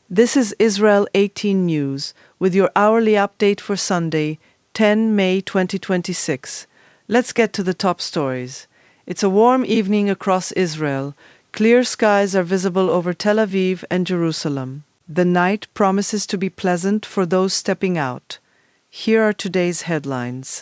This is Israel 18 News with your hourly update for Sunday, 10 May 2026. Let's get to the top stories. It's a warm evening across Israel. Clear skies are visible over Tel Aviv and Jerusalem. The night promises to be pleasant for those stepping out. Here are today's headlines.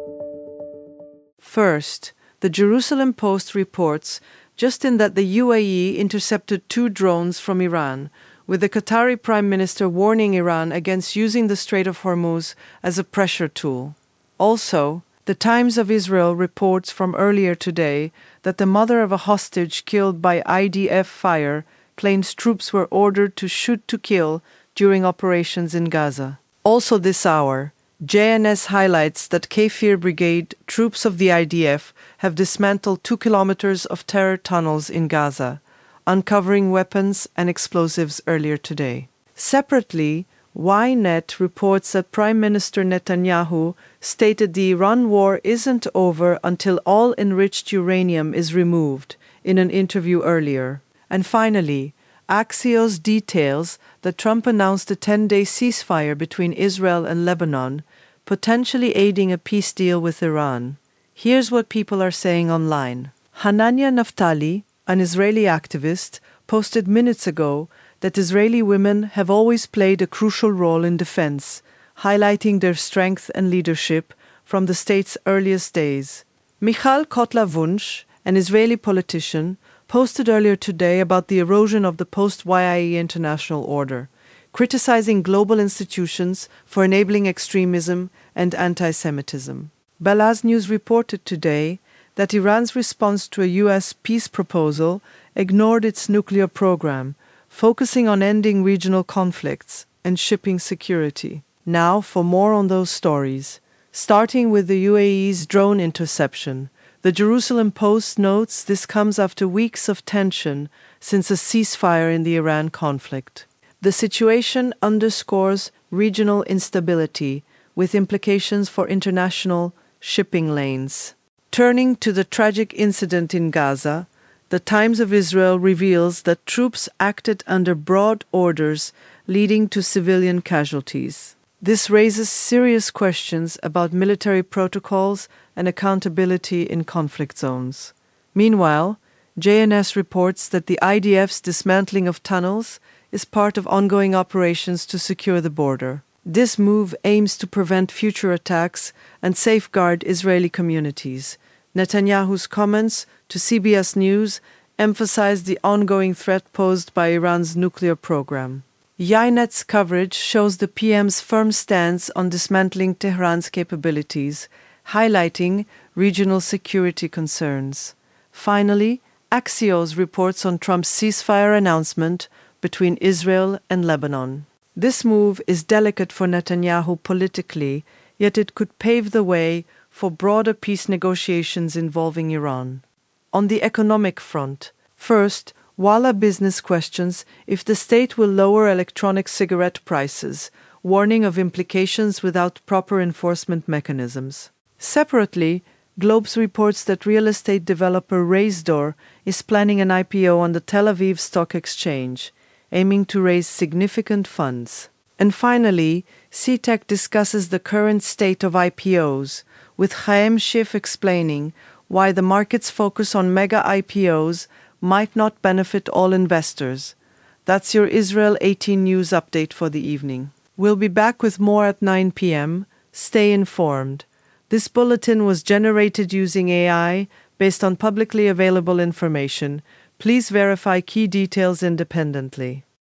First, the Jerusalem Post reports just in that the UAE intercepted 2 drones from Iran, with the Qatari Prime Minister warning Iran against using the Strait of Hormuz as a pressure tool. Also, the Times of Israel reports from earlier today that the mother of a hostage killed by IDF fire claims troops were ordered to shoot to kill during operations in Gaza. Also this hour, JNS highlights that Kfir Brigade troops of the IDF have dismantled 2 kilometers of terror tunnels in Gaza, uncovering weapons and explosives earlier today. Separately, Ynet reports that Prime Minister Netanyahu stated the Iran war isn't over until all enriched uranium is removed in an interview earlier. And finally, Axios details that Trump announced a 10-day ceasefire between Israel and Lebanon, potentially aiding a peace deal with Iran. Here's what people are saying online. Hanania Naftali, an Israeli activist, posted minutes ago that Israeli women have always played a crucial role in defense, highlighting their strength and leadership from the state's earliest days. Michal Kotler-Wunsch, an Israeli politician, posted earlier today about the erosion of the post-YIE international order, criticizing global institutions for enabling extremism and anti-Semitism. Balaz News reported today that Iran's response to a U.S. peace proposal ignored its nuclear program, focusing on ending regional conflicts and shipping security. Now for more on those stories. Starting with the UAE's drone interception, the Jerusalem Post notes this comes after weeks of tension since a ceasefire in the Iran conflict. The situation underscores regional instability, with implications for international shipping lanes. Turning to the tragic incident in Gaza, the Times of Israel reveals that troops acted under broad orders, leading to civilian casualties. This raises serious questions about military protocols and accountability in conflict zones. Meanwhile, JNS reports that the IDF's dismantling of tunnels is part of ongoing operations to secure the border. This move aims to prevent future attacks and safeguard Israeli communities. Netanyahu's comments to CBS News emphasized the ongoing threat posed by Iran's nuclear program. Ynet's coverage shows the PM's firm stance on dismantling Tehran's capabilities, highlighting regional security concerns. Finally, Axios reports on Trump's ceasefire announcement between Israel and Lebanon. This move is delicate for Netanyahu politically, yet it could pave the way for broader peace negotiations involving Iran. On the economic front, first, Walla Business questions if the state will lower electronic cigarette prices, warning of implications without proper enforcement mechanisms. Separately, Globes reports that real estate developer Raisdor is planning an IPO on the Tel Aviv Stock Exchange, aiming to raise significant funds. And finally, CTEC discusses the current state of IPOs, with Chaim Schiff explaining why the market's focus on mega IPOs might not benefit all investors. That's your Israel 18 News update for the evening. We'll be back with more at 9 p.m. Stay informed. This bulletin was generated using AI based on publicly available information. Please verify key details independently.